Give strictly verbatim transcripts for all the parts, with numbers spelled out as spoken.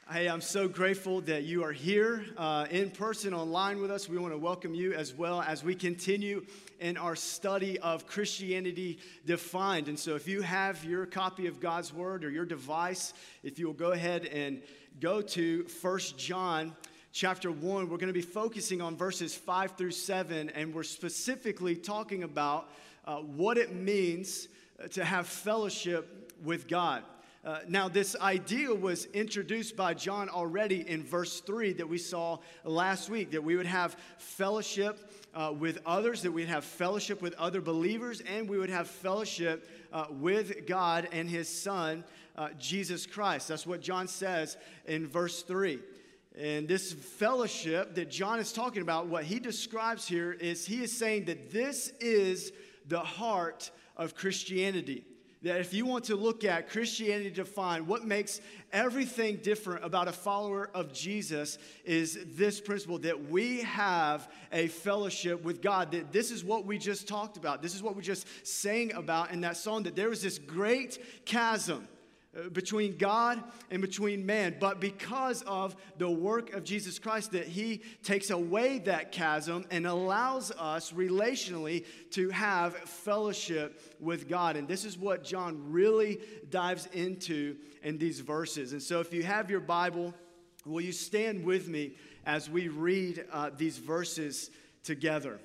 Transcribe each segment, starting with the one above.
Hey, I'm so grateful that you are here uh, in person, online with us. We want to welcome you as well as we continue in our study of Christianity Defined. And so if you have your copy of God's Word or your device, if you will go ahead and go to First John chapter one, we're going to be focusing on verses five through seven, and we're specifically talking about uh, what it means to have fellowship with God. Uh, now, this idea was introduced by John already in verse three that we saw last week, that we would have fellowship uh, with others, that we'd have fellowship with other believers, and we would have fellowship uh, with God and His Son, uh, Jesus Christ. That's what John says in verse three. And this fellowship that John is talking about, what he describes here is he is saying that this is the heart of Christianity. That if you want to look at Christianity Defined, what makes everything different about a follower of Jesus is this principle that we have a fellowship with God. That this is what we just talked about. This is what we just sang about in that song, that there was this great chasm between God and between man. But because of the work of Jesus Christ, that He takes away that chasm and allows us relationally to have fellowship with God. And this is what John really dives into in these verses. And so if you have your Bible, will you stand with me as we read uh, these verses together?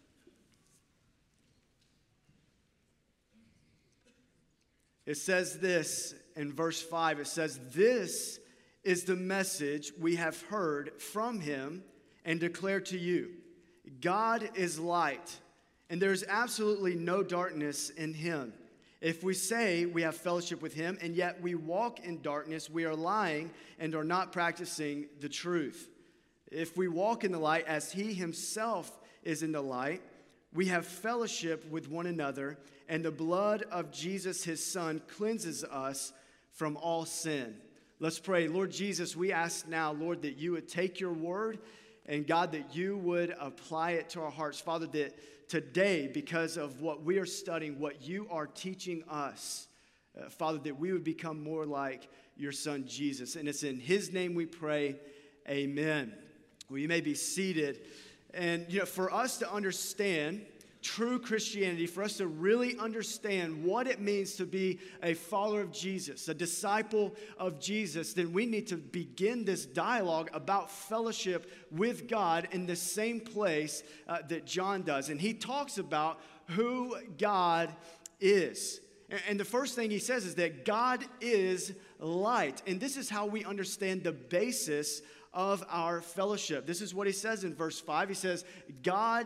It says this in verse five. It says, "This is the message we have heard from Him and declare to you. God is light, and there is absolutely no darkness in Him. If we say we have fellowship with Him and yet we walk in darkness, we are lying and are not practicing the truth. If we walk in the light as He Himself is in the light, we have fellowship with one another, and the blood of Jesus, His Son, cleanses us from all sin." Let's pray. Lord Jesus, we ask now, Lord, that you would take your word, and God, that you would apply it to our hearts. Father, that today, because of what we are studying, what you are teaching us, uh, Father, that we would become more like your Son, Jesus. And it's in His name we pray, amen. Well, you may be seated. And, you know, for us to understand true Christianity, for us to really understand what it means to be a follower of Jesus, a disciple of Jesus, then we need to begin this dialogue about fellowship with God in the same place uh, that John does. And he talks about who God is. And the first thing he says is that God is light. And this is how we understand the basis of our fellowship. This is what he says in verse five. He says, God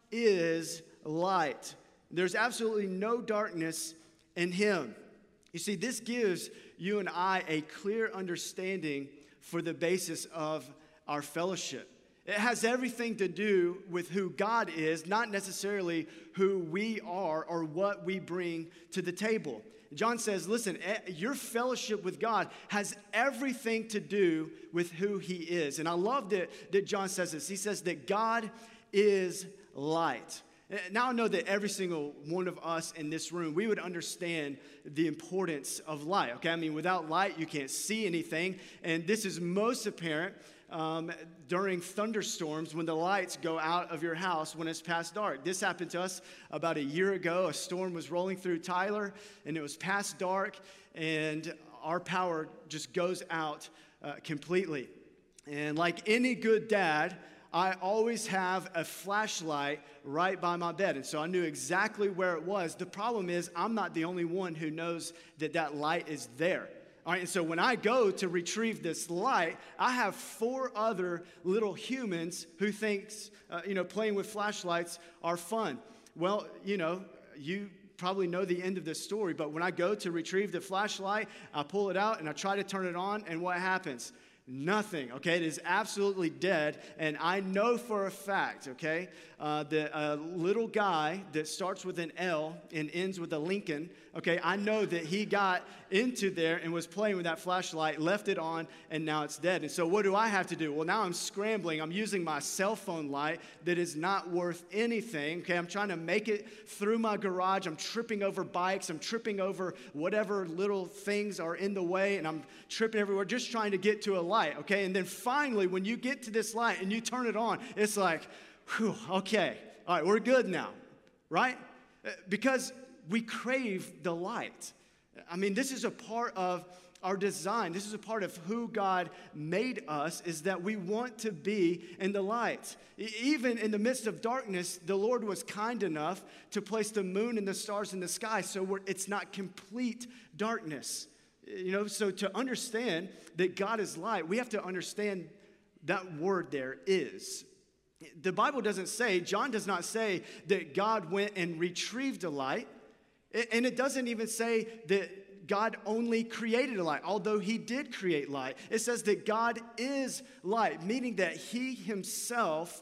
is light. There's absolutely no darkness in Him. You see, this gives you and I a clear understanding for the basis of our fellowship. It has everything to do with who God is, not necessarily who we are or what we bring to the table. John says, listen, your fellowship with God has everything to do with who He is. And I love that, that John says this. He says that God is light. Now I know that every single one of us in this room, we would understand the importance of light, okay? I mean, without light, you can't see anything. And this is most apparent um, during thunderstorms when the lights go out of your house when it's past dark. This happened to us about a year ago. A storm was rolling through Tyler, and it was past dark, and our power just goes out uh, completely. And like any good dad, I always have a flashlight right by my bed. And so I knew exactly where it was. The problem is I'm not the only one who knows that that light is there. All right, and so when I go to retrieve this light, I have four other little humans who thinks, uh, you know, playing with flashlights are fun. Well, you know, you probably know the end of this story, but when I go to retrieve the flashlight, I pull it out and I try to turn it on, and what happens? Nothing, okay? It is absolutely dead, and I know for a fact, okay, uh, that a little guy that starts with an L and ends with a Lincoln, okay, I know that he got into there and was playing with that flashlight, left it on, and now it's dead. And so what do I have to do? Well, now I'm scrambling. I'm using my cell phone light that is not worth anything, okay? I'm trying to make it through my garage. I'm tripping over bikes. I'm tripping over whatever little things are in the way, and I'm tripping everywhere, just trying to get to a light light, okay? And then finally, when you get to this light and you turn it on, it's like, whew, okay, all right, we're good now, right? Because we crave the light. I mean, this is a part of our design. This is a part of who God made us, is that we want to be in the light. Even in the midst of darkness, the Lord was kind enough to place the moon and the stars in the sky so we're, it's not complete darkness. You know, so to understand that God is light, we have to understand that word there is. The Bible doesn't say, John does not say that God went and retrieved a light. And it doesn't even say that God only created a light, although he did create light. It says that God is light, meaning that he himself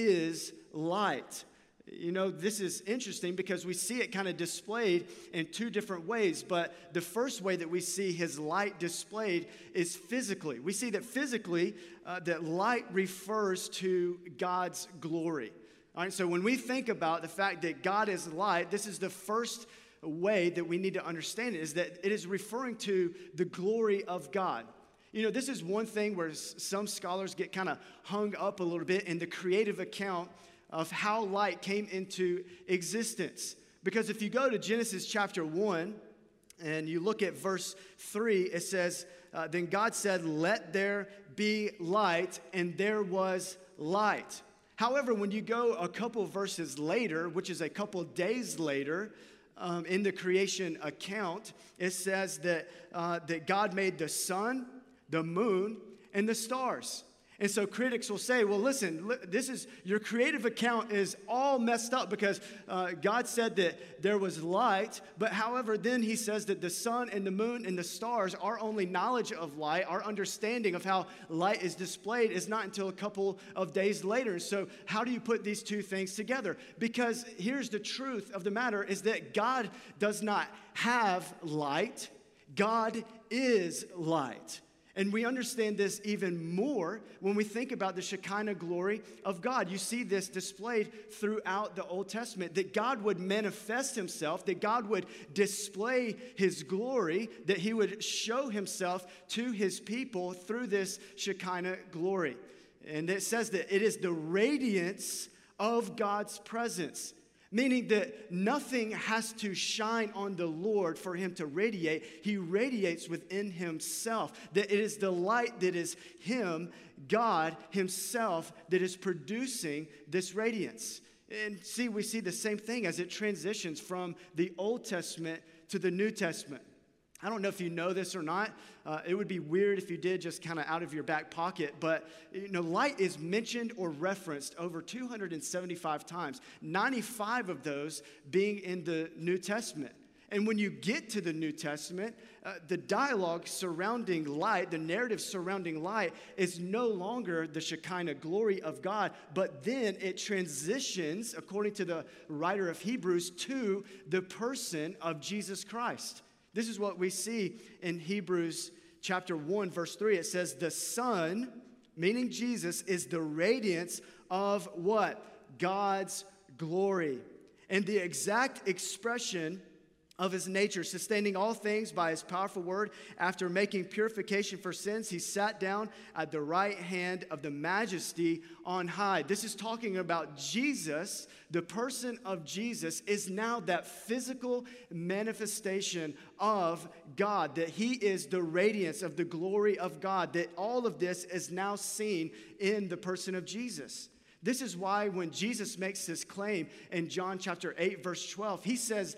is light. You know, this is interesting because we see it kind of displayed in two different ways. But the first way that we see his light displayed is physically. We see that physically, uh, that light refers to God's glory. All right, so when we think about the fact that God is light, this is the first way that we need to understand it, is that it is referring to the glory of God. You know, this is one thing where some scholars get kind of hung up a little bit in the creative account of how light came into existence. Because if you go to Genesis chapter one and you look at verse three, it says, uh, then God said, let there be light, and there was light. However, when you go a couple verses later, which is a couple days later, um, in the creation account, it says that, uh, that God made the sun, the moon, and the stars. And so critics will say, well, listen, this is, your creative account is all messed up because uh, God said that there was light, but however, then he says that the sun and the moon and the stars, our only knowledge of light, our understanding of how light is displayed is not until a couple of days later. So how do you put these two things together? Because here's the truth of the matter is that God does not have light. God is light. And we understand this even more when we think about the Shekinah glory of God. You see this displayed throughout the Old Testament, that God would manifest himself, that God would display his glory, that he would show himself to his people through this Shekinah glory. And it says that it is the radiance of God's presence. Meaning that nothing has to shine on the Lord for him to radiate. He radiates within himself. That it is the light that is him, God himself, that is producing this radiance. And see, we see the same thing as it transitions from the Old Testament to the New Testament. I don't know if you know this or not. Uh, it would be weird if you did, just kind of out of your back pocket. But, you know, light is mentioned or referenced over two hundred seventy-five times, ninety-five of those being in the New Testament. And when you get to the New Testament, uh, the dialogue surrounding light, the narrative surrounding light, is no longer the Shekinah glory of God, but then it transitions, according to the writer of Hebrews, to the person of Jesus Christ. This is what we see in Hebrews chapter one, verse three. It says, the Son, meaning Jesus, is the radiance of what? God's glory. And the exact expression of his nature, sustaining all things by his powerful word. After making purification for sins, he sat down at the right hand of the majesty on high. This is talking about Jesus. The person of Jesus is now that physical manifestation of God, that he is the radiance of the glory of God, that all of this is now seen in the person of Jesus. This is why when Jesus makes this claim in John chapter eight, verse twelve, he says,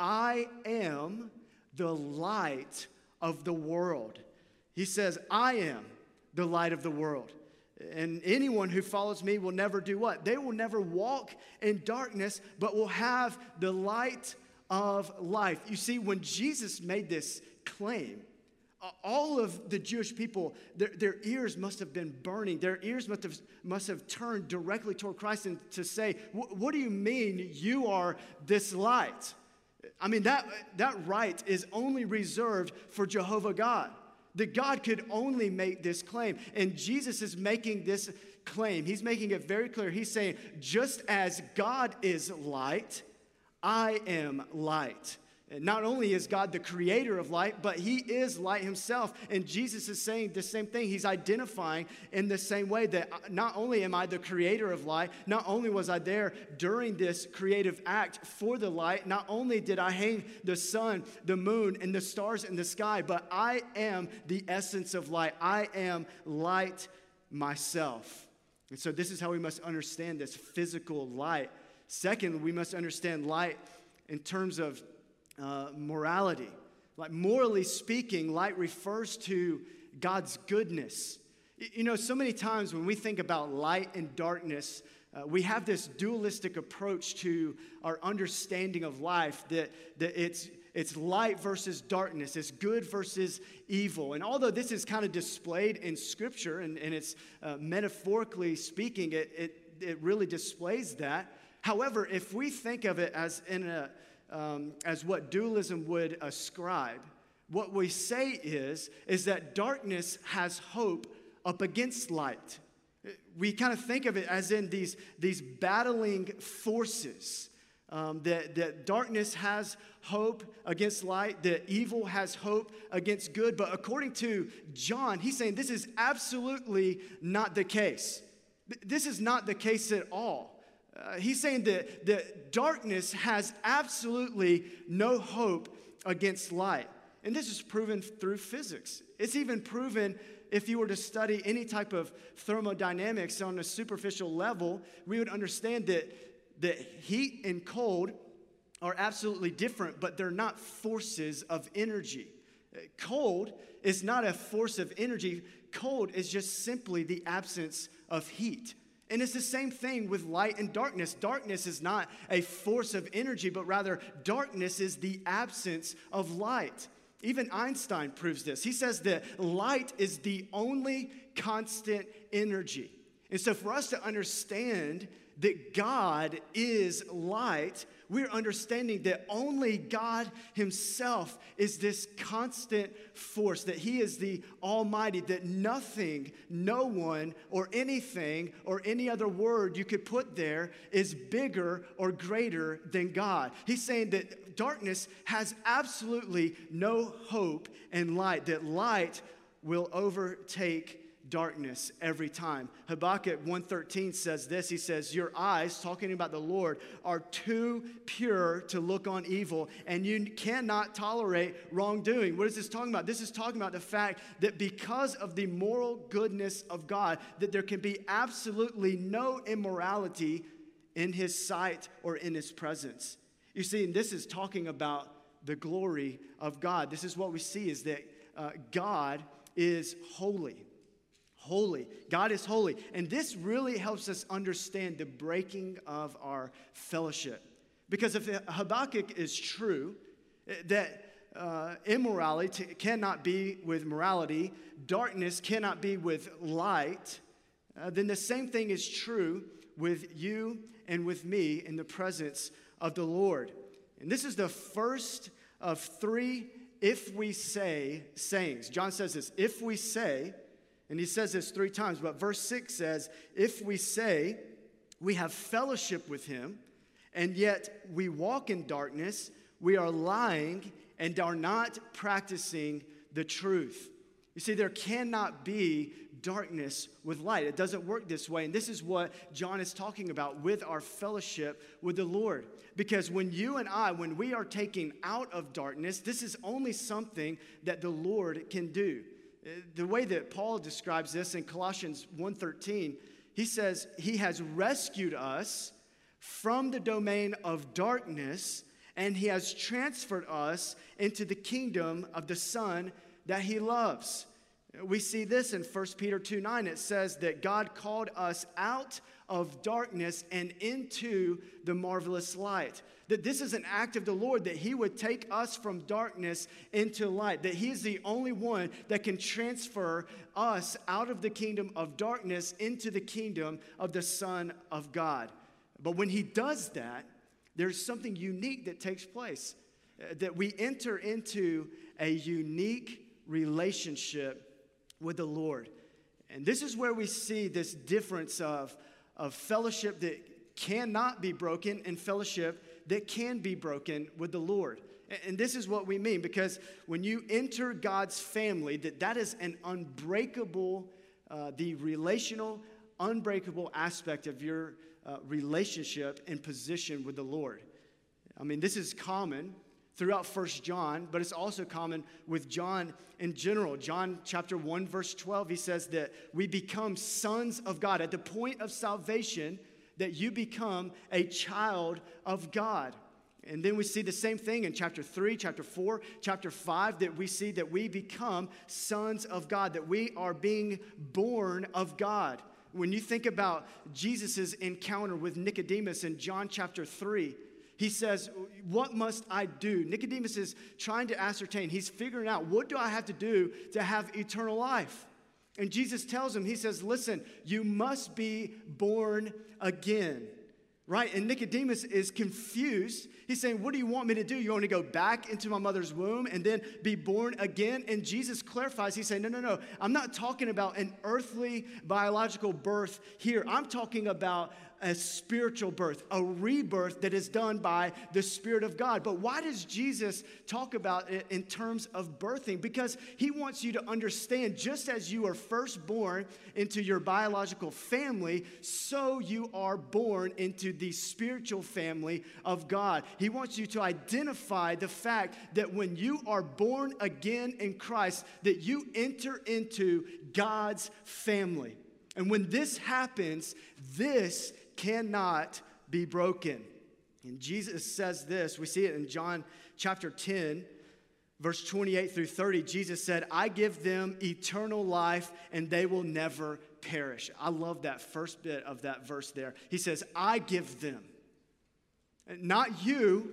I am the light of the world. He says, I am the light of the world. And anyone who follows me will never do what? They will never walk in darkness, but will have the light of life. You see, when Jesus made this claim, all of the Jewish people, their, their ears must have been burning. Their ears must have, must have turned directly toward Christ and to say, what do you mean you are this light? I mean, that, that right is only reserved for Jehovah God. That God could only make this claim. And Jesus is making this claim. He's making it very clear. He's saying, just as God is light, I am light. Not only is God the creator of light, but he is light himself. And Jesus is saying the same thing. He's identifying in the same way that not only am I the creator of light, not only was I there during this creative act for the light, not only did I hang the sun, the moon, and the stars in the sky, but I am the essence of light. I am light myself. And so this is how we must understand this physical light. Second, we must understand light in terms of Uh, morality. Like, morally speaking, light refers to God's goodness. You know, so many times when we think about light and darkness, uh, we have this dualistic approach to our understanding of life, that, that it's, it's light versus darkness, it's good versus evil. And although this is kind of displayed in Scripture, and, and it's uh, metaphorically speaking, it, it, it really displays that. However, if we think of it as in a Um, as what dualism would ascribe, what we say is, is that darkness has hope up against light. We kind of think of it as in these, these battling forces, um, that, that darkness has hope against light, that evil has hope against good. But according to John, he's saying this is absolutely not the case. This is not the case at all. Uh, he's saying that, that darkness has absolutely no hope against light. And this is proven through physics. It's even proven if you were to study any type of thermodynamics on a superficial level, we would understand that, that heat and cold are absolutely different, but they're not forces of energy. Cold is not a force of energy. Cold is just simply the absence of heat. And it's the same thing with light and darkness. Darkness is not a force of energy, but rather darkness is the absence of light. Even Einstein proves this. He says that light is the only constant energy. And so for us to understand that God is light, we're understanding that only God himself is this constant force, that he is the Almighty, that nothing, no one, or anything, or any other word you could put there is bigger or greater than God. He's saying that darkness has absolutely no hope in light, that light will overtake darkness every time. Habakkuk one thirteen says this. He says, your eyes, talking about the Lord, are too pure to look on evil, and you cannot tolerate wrongdoing. What is this talking about? This is talking about the fact that because of the moral goodness of God, that there can be absolutely no immorality in his sight or in his presence. You see, and this is talking about the glory of God. This is what we see, is that uh, God is holy. Holy. God is holy. And this really helps us understand the breaking of our fellowship. Because if Habakkuk is true, that uh, immorality cannot be with morality, darkness cannot be with light, uh, then the same thing is true with you and with me in the presence of the Lord. And this is the first of three if we say sayings. John says this, if we say. And he says this three times, but verse six says, if we say we have fellowship with him, and yet we walk in darkness, we are lying and are not practicing the truth. You see, there cannot be darkness with light. It doesn't work this way. And this is what John is talking about with our fellowship with the Lord. Because when you and I, when we are taken out of darkness, this is only something that the Lord can do. The way that Paul describes this in Colossians one thirteen, he says he has rescued us from the domain of darkness, and he has transferred us into the kingdom of the Son that he loves. We see this in First Peter two nine. It says that God called us out of darkness and into the marvelous light. That this is an act of the Lord, that he would take us from darkness into light. That he is the only one that can transfer us out of the kingdom of darkness into the kingdom of the Son of God. But when he does that, there's something unique that takes place. Uh, that we enter into a unique relationship with the Lord. And this is where we see this difference of, of fellowship that cannot be broken and fellowship that can be broken with the Lord. And this is what we mean, because when you enter God's family, that that is an unbreakable, uh, the relational, unbreakable aspect of your uh, relationship and position with the Lord. I mean, this is common throughout First John, but it's also common with John in general. John chapter one, verse twelve, he says that we become sons of God. At the point of salvation, that you become a child of God. And then we see the same thing in chapter three, chapter four, chapter five, that we see that we become sons of God, that we are being born of God. When you think about Jesus' encounter with Nicodemus in John chapter three, he says, what must I do? Nicodemus is trying to ascertain. He's figuring out, what do I have to do to have eternal life? And Jesus tells him, he says, listen, you must be born again. Right? And Nicodemus is confused. He's saying, what do you want me to do? You want me to go back into my mother's womb and then be born again? And Jesus clarifies. He's saying, no, no, no. I'm not talking about an earthly biological birth here. I'm talking about a spiritual birth, a rebirth that is done by the Spirit of God. But why does Jesus talk about it in terms of birthing? Because he wants you to understand, just as you are first born into your biological family, so you are born into the spiritual family of God. He wants you to identify the fact that when you are born again in Christ, that you enter into God's family. And when this happens, this cannot be broken. And Jesus says this, we see it in John chapter ten, verse twenty-eight through thirty. Jesus said, I give them eternal life and they will never perish. I love that first bit of that verse there. He says, I give them. Not you.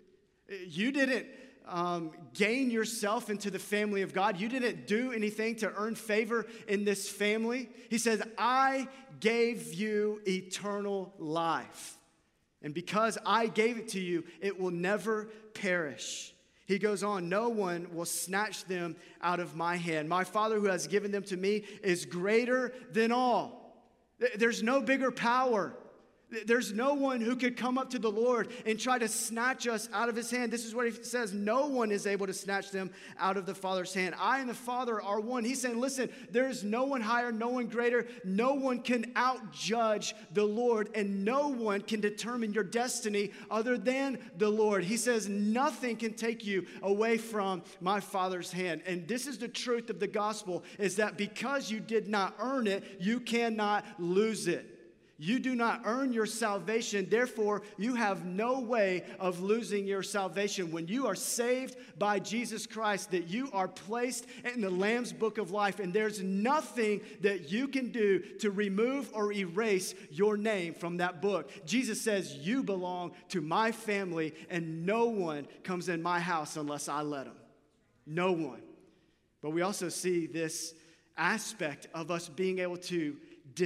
You didn't um, gain yourself into the family of God. You didn't do anything to earn favor in this family. He says, I gave you eternal life. And because I gave it to you, it will never perish. He goes on, no one will snatch them out of my hand. My Father who has given them to me is greater than all. There's no bigger power. There's no one who could come up to the Lord and try to snatch us out of his hand. This is what he says. No one is able to snatch them out of the Father's hand. I and the Father are one. He's saying, listen, there is no one higher, no one greater. No one can outjudge the Lord, and no one can determine your destiny other than the Lord. He says, nothing can take you away from my Father's hand. And this is the truth of the gospel, is that because you did not earn it, you cannot lose it. You do not earn your salvation, therefore you have no way of losing your salvation. When you are saved by Jesus Christ, that you are placed in the Lamb's book of life, and there's nothing that you can do to remove or erase your name from that book. Jesus says, you belong to my family, and no one comes in my house unless I let them. No one. But we also see this aspect of us being able to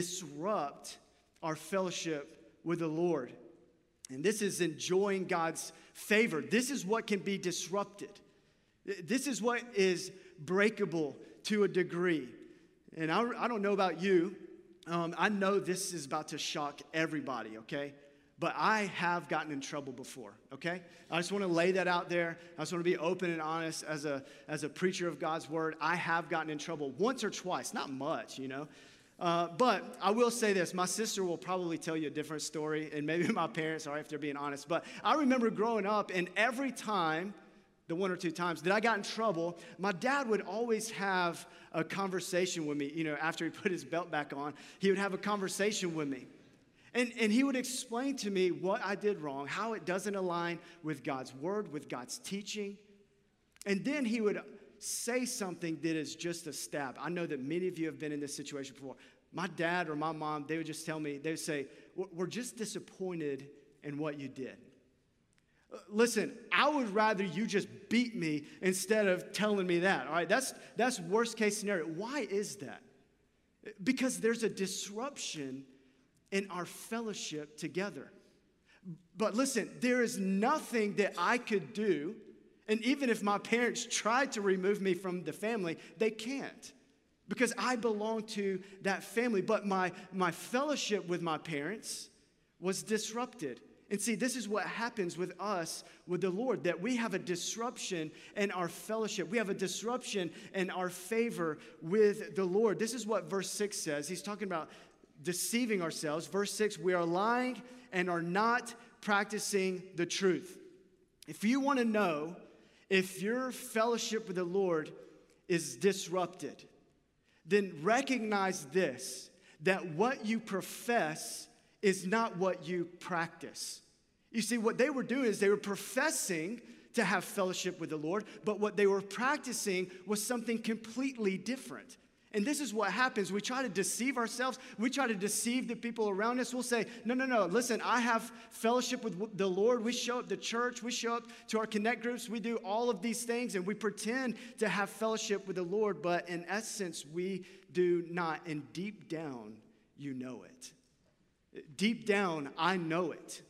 disrupt our fellowship with the Lord. And this is enjoying God's favor. This is what can be disrupted. This is what is breakable to a degree. And I, I don't know about you. Um, I know this is about to shock everybody, okay? But I have gotten in trouble before, okay? I just want to lay that out there. I just want to be open and honest as a, as a preacher of God's word. I have gotten in trouble once or twice, not much, you know. Uh, but I will say this, my sister will probably tell you a different story, and maybe my parents are, if they're being honest. But I remember growing up, and every time, the one or two times that I got in trouble, my dad would always have a conversation with me. You know, after he put his belt back on, he would have a conversation with me. And, and he would explain to me what I did wrong, how it doesn't align with God's word, with God's teaching. And then he would say something that is just a stab. I know that many of you have been in this situation before. My dad or my mom, they would just tell me, they would say, we're just disappointed in what you did. Listen, I would rather you just beat me instead of telling me that, all right? That's, that's worst case scenario. Why is that? Because there's a disruption in our fellowship together. But listen, there is nothing that I could do. And even if my parents tried to remove me from the family, they can't, because I belong to that family. But my, my fellowship with my parents was disrupted. And see, this is what happens with us, with the Lord, that we have a disruption in our fellowship. We have a disruption in our favor with the Lord. This is what verse six says. He's talking about deceiving ourselves. Verse six, we are lying and are not practicing the truth. If you want to know if your fellowship with the Lord is disrupted, then recognize this, that what you profess is not what you practice. You see, what they were doing is they were professing to have fellowship with the Lord, but what they were practicing was something completely different. And this is what happens. We try to deceive ourselves. We try to deceive the people around us. We'll say, no, no, no, listen, I have fellowship with the Lord. We show up to church. We show up to our connect groups. We do all of these things, and we pretend to have fellowship with the Lord, but in essence, we do not. And deep down, you know it. Deep down, I know it.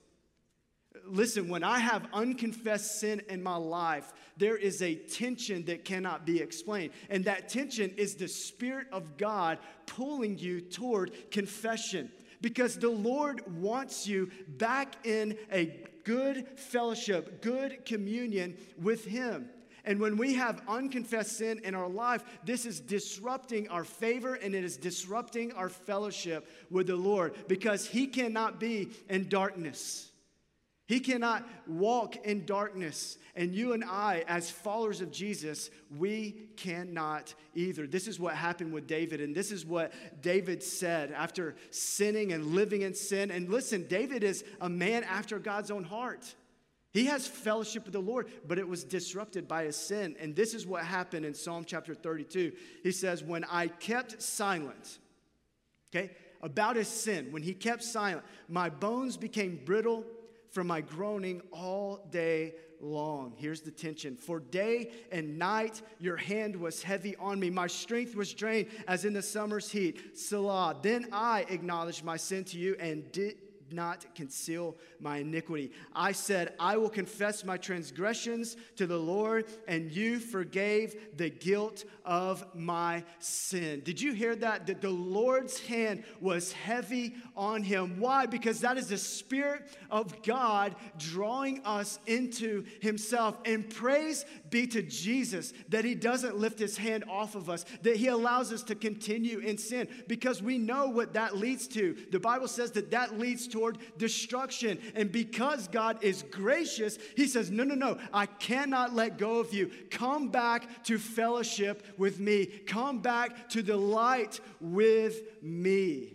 Listen, when I have unconfessed sin in my life, there is a tension that cannot be explained. And that tension is the Spirit of God pulling you toward confession. Because the Lord wants you back in a good fellowship, good communion with Him. And when we have unconfessed sin in our life, this is disrupting our favor and it is disrupting our fellowship with the Lord, because He cannot be in darkness. He cannot walk in darkness. And you and I, as followers of Jesus, we cannot either. This is what happened with David, and this is what David said after sinning and living in sin. And listen, David is a man after God's own heart. He has fellowship with the Lord, but it was disrupted by his sin. And this is what happened in Psalm chapter thirty-two. He says, when I kept silent, okay, about his sin, when he kept silent, my bones became brittle from my groaning all day long. Here's the tension. For day and night your hand was heavy on me. My strength was drained as in the summer's heat. Selah. Then I acknowledged my sin to you and did not conceal my iniquity. I said, I will confess my transgressions to the Lord, and you forgave the guilt of my sin. Did you hear that? That the Lord's hand was heavy on him. Why? Because that is the Spirit of God drawing us into Himself. And praise be to Jesus that He doesn't lift His hand off of us, that He allows us to continue in sin, because we know what that leads to. The Bible says that that leads to toward destruction. And because God is gracious, He says, no, no, no, I cannot let go of you. Come back to fellowship with me. Come back to delight with me.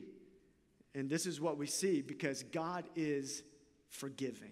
And this is what we see, because God is forgiving.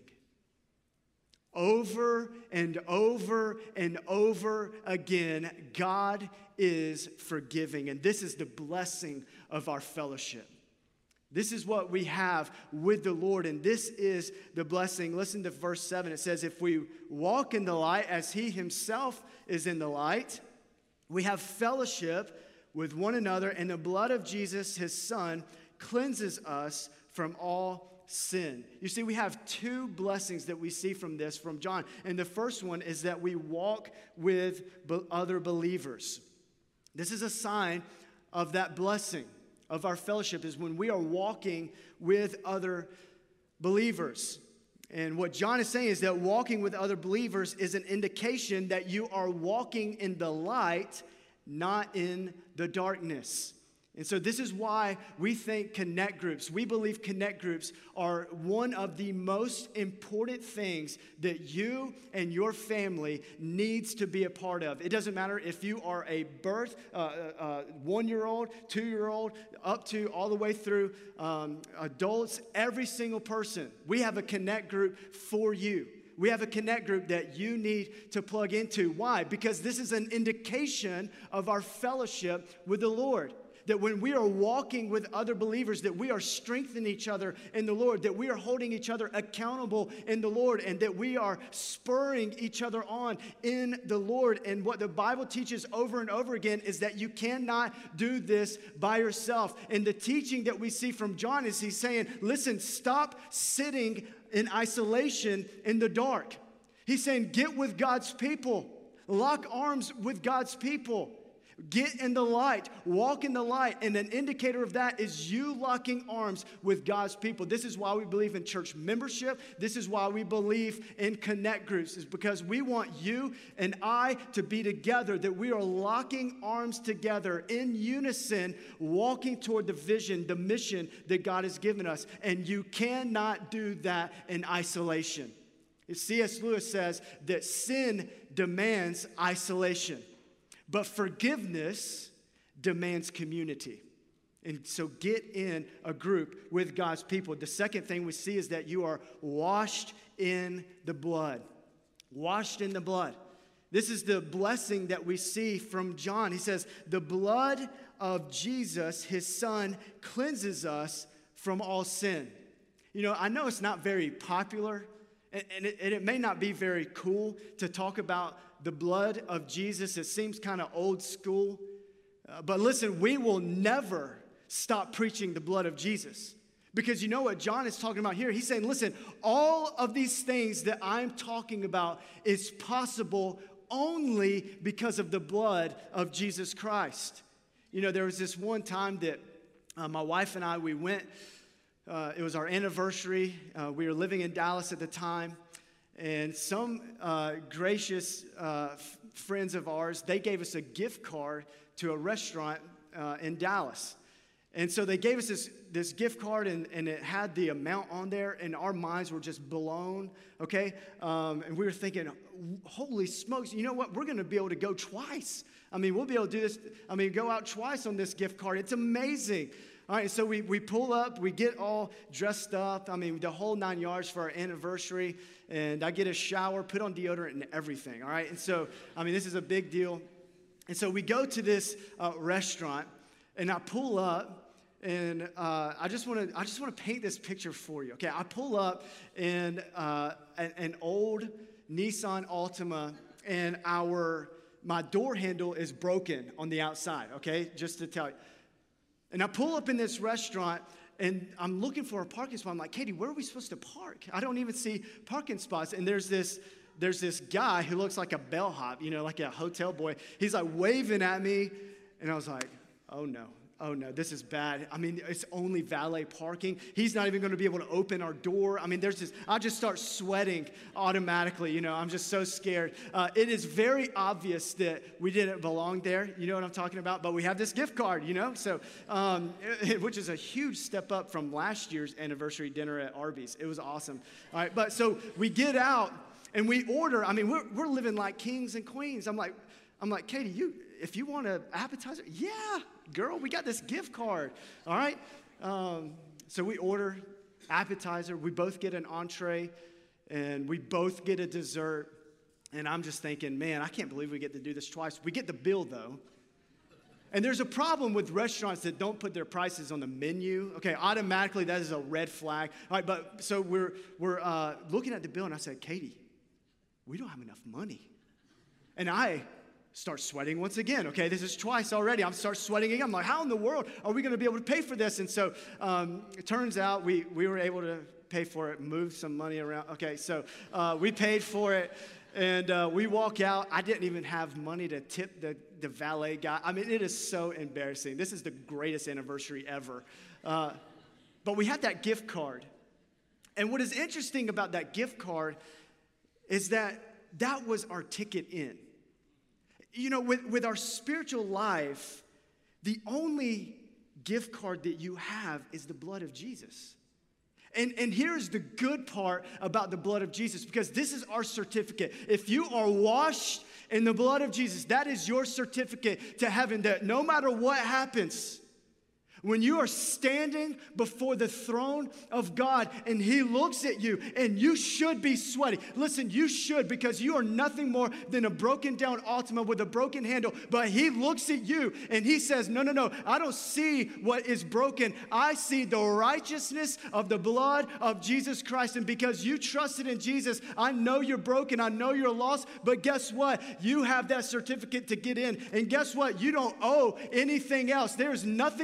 Over and over and over again, God is forgiving. And this is the blessing of our fellowship. This is what we have with the Lord, and this is the blessing. Listen to verse seven. It says, if we walk in the light as He Himself is in the light, we have fellowship with one another, and the blood of Jesus, His Son, cleanses us from all sin. You see, we have two blessings that we see from this, from John. And the first one is that we walk with other believers. This is a sign of that blessing of our fellowship, is when we are walking with other believers. And what John is saying is that walking with other believers is an indication that you are walking in the light, not in the darkness. And so this is why we think connect groups, we believe connect groups are one of the most important things that you and your family needs to be a part of. It doesn't matter if you are a birth, uh, uh, one-year-old, two-year-old, up to all the way through um, adults, every single person. We have a connect group for you. We have a connect group that you need to plug into. Why? Because this is an indication of our fellowship with the Lord. That when we are walking with other believers, that we are strengthening each other in the Lord, that we are holding each other accountable in the Lord, and that we are spurring each other on in the Lord. And what the Bible teaches over and over again is that you cannot do this by yourself. And the teaching that we see from John is he's saying, listen, stop sitting in isolation in the dark. He's saying, get with God's people. Lock arms with God's people. Get in the light, walk in the light, and an indicator of that is you locking arms with God's people. This is why we believe in church membership. This is why we believe in connect groups, is because we want you and I to be together, that we are locking arms together in unison, walking toward the vision, the mission that God has given us. And you cannot do that in isolation. C S Lewis says that sin demands isolation, but forgiveness demands community. And so get in a group with God's people. The second thing we see is that you are washed in the blood. Washed in the blood. This is the blessing that we see from John. He says, the blood of Jesus, his son, cleanses us from all sin. You know, I know it's not very popular, and, and, it, and it may not be very cool to talk about the blood of Jesus. It seems kind of old school. Uh, but listen, we will never stop preaching the blood of Jesus. Because you know what John is talking about here? He's saying, listen, all of these things that I'm talking about is possible only because of the blood of Jesus Christ. You know, there was this one time that uh, my wife and I, we went, uh, it was our anniversary. Uh, we were living in Dallas at the time. And some uh, gracious uh, f- friends of ours, they gave us a gift card to a restaurant uh, in Dallas. And so they gave us this, this gift card, and, and it had the amount on there, and our minds were just blown, okay? Um, and we were thinking, holy smokes, you know what? We're going to be able to go twice. I mean, we'll be able to do this, I mean, go out twice on this gift card. It's amazing. All right, so we, we pull up, we get all dressed up, I mean, the whole nine yards for our anniversary, and I get a shower, put on deodorant and everything, all right? And so, I mean, this is a big deal. And so we go to this uh, restaurant, and I pull up, and uh, I just want to I just want to paint this picture for you, okay? I pull up in uh, an, an old Nissan Altima, and our my door handle is broken on the outside, okay? Just to tell you. And I pull up in this restaurant, and I'm looking for a parking spot. I'm like, Katie, where are we supposed to park? I don't even see parking spots. And there's this, there's this guy who looks like a bellhop, you know, like a hotel boy. He's like waving at me, and I was like, oh no. Oh no, this is bad. I mean, it's only valet parking. He's not even going to be able to open our door. I mean, there's this, I just start sweating automatically, you know, I'm just so scared. Uh, it is very obvious that we didn't belong there, you know what I'm talking about? But we have this gift card, you know, so, um, it, which is a huge step up from last year's anniversary dinner at Arby's. It was awesome. All right, but so we get out and we order. I mean, we're, we're living like kings and queens. I'm like, I'm like, Katie, you, if you want an appetizer, yeah, girl, we got this gift card, all right? Um, so we order appetizer. We both get an entree, and we both get a dessert. And I'm just thinking, man, I can't believe we get to do this twice. We get the bill, though. And there's a problem with restaurants that don't put their prices on the menu. Okay, automatically that is a red flag. All right, but so we're, we're uh, looking at the bill, and I said, Katie, we don't have enough money. And I start sweating once again. Okay, this is twice already. I'm start sweating again. I'm like, how in the world are we going to be able to pay for this? And so um, it turns out we, we were able to pay for it, move some money around. Okay, so uh, we paid for it, and uh, we walk out. I didn't even have money to tip the, the valet guy. I mean, it is so embarrassing. This is the greatest anniversary ever. Uh, but we had that gift card. And what is interesting about that gift card is that that was our ticket in. You know, with, with our spiritual life, the only gift card that you have is the blood of Jesus. And, and here's the good part about the blood of Jesus, because this is our certificate. If you are washed in the blood of Jesus, that is your certificate to heaven, that no matter what happens, when you are standing before the throne of God and he looks at you, and you should be sweaty. Listen, you should, because you are nothing more than a broken down Altima with a broken handle. But he looks at you and he says, no, no, no, I don't see what is broken. I see the righteousness of the blood of Jesus Christ. And because you trusted in Jesus, I know you're broken. I know you're lost. But guess what? You have that certificate to get in. And guess what? You don't owe anything else. There's nothing else to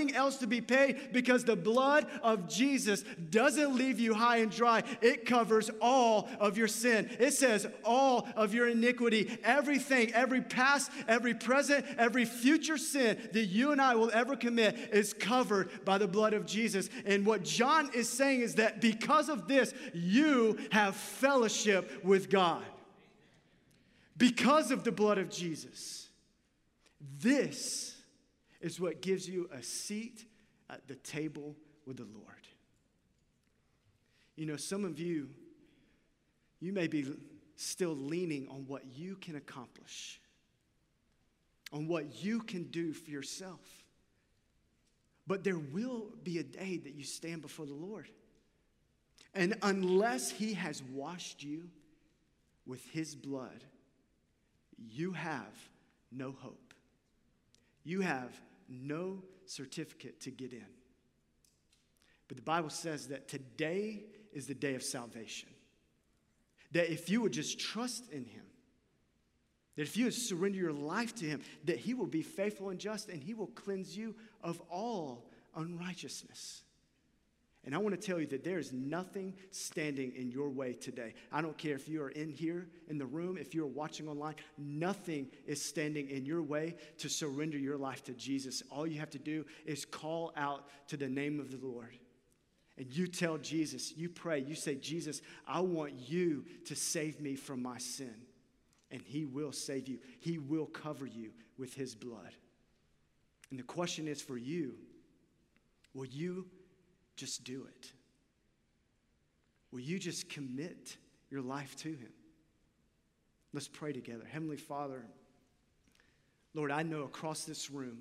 be paid because the blood of Jesus doesn't leave you high and dry. It covers all of your sin. It says all of your iniquity, everything, every past, every present, every future sin that you and I will ever commit is covered by the blood of Jesus. And what John is saying is that because of this, you have fellowship with God. Because of the blood of Jesus. This is what gives you a seat at the table with the Lord. You know, some of you, you may be still leaning on what you can accomplish, on what you can do for yourself. But there will be a day that you stand before the Lord. And unless He has washed you with His blood, you have no hope. You have no certificate to get in. But the Bible says that today is the day of salvation. That if you would just trust in Him, that if you would surrender your life to Him, that He will be faithful and just and He will cleanse you of all unrighteousness. And I want to tell you that there is nothing standing in your way today. I don't care if you are in here in the room, if you're watching online, nothing is standing in your way to surrender your life to Jesus. All you have to do is call out to the name of the Lord. And you tell Jesus, you pray, you say, Jesus, I want you to save me from my sin. And He will save you. He will cover you with His blood. And the question is for you, will you just do it? Will you just commit your life to Him? Let's pray together. Heavenly Father, Lord, I know across this room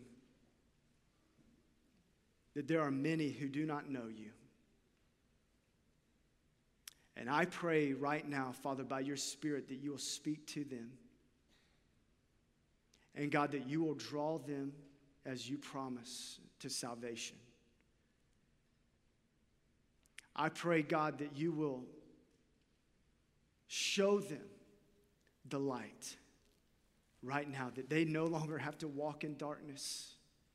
that there are many who do not know You. And I pray right now, Father, by Your Spirit, that You will speak to them. And God, that You will draw them as You promise to salvation. I pray, God, that You will show them the light right now, that they no longer have to walk in darkness,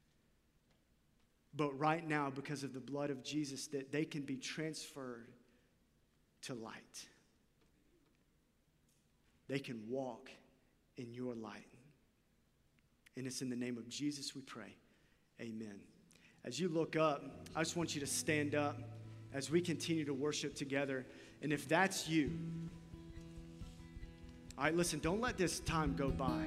but right now, because of the blood of Jesus, that they can be transferred to light. They can walk in Your light. And it's in the name of Jesus we pray. Amen. As you look up, I just want you to stand up as we continue to worship together. And if that's you, all right, listen, don't let this time go by.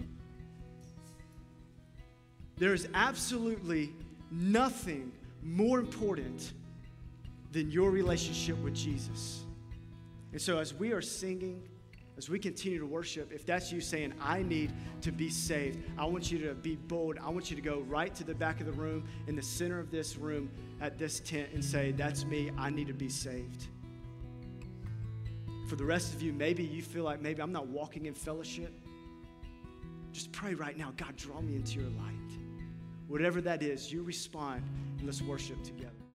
There is absolutely nothing more important than your relationship with Jesus. And so as we are singing, as we continue to worship, if that's you saying, I need to be saved, I want you to be bold. I want you to go right to the back of the room, in the center of this room, at this tent, and say, that's me, I need to be saved. For the rest of you, maybe you feel like maybe I'm not walking in fellowship. Just pray right now, God, draw me into Your light. Whatever that is, you respond, and let's worship together.